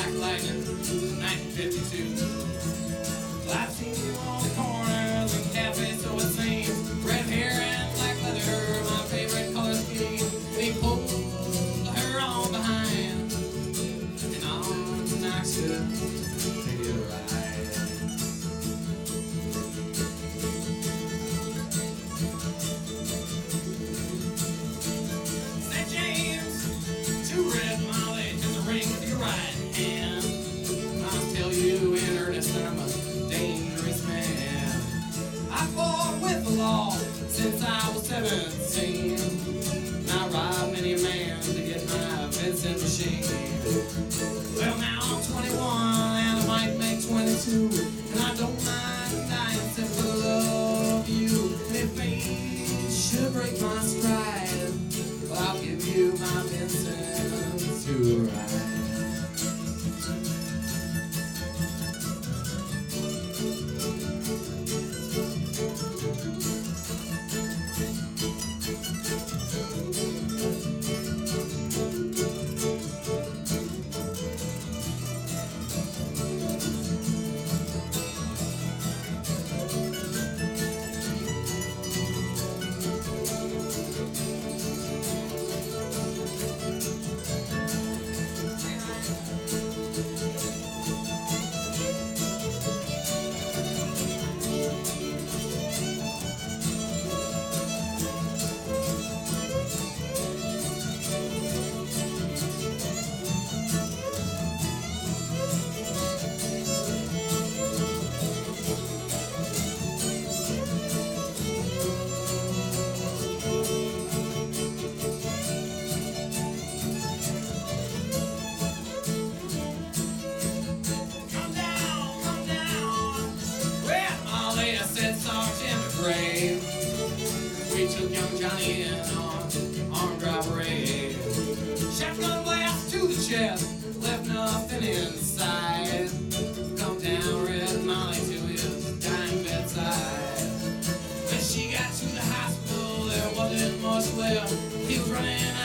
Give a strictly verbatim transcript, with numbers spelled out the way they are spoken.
like lightning, nineteen fifty-two. Well, I've seen you on the corners and cafes, so it seems. Red hair and black leather, my favorite color scheme. They pull her on behind, and on to Knoxville, take you a ride. Saint James, two red mileage in the ring with your right hand. I'll tell you in earnest, I'm a dangerous man. I fought with the law since I was seventeen. And I robbed many a man to get my fencing machine. Well, now I'm twenty-one and I might make twenty-two, and I don't mind dying simply for the love of you. And if fate should break my stride, well, I'll give you my Vincent to ride. Said soft in the grave. We took young Johnny in on armed robbery. Shotgun blast to the chest, left nothing inside. Come down Red Molly to his dying bedside. When she got to the hospital, there wasn't much left. He was running out.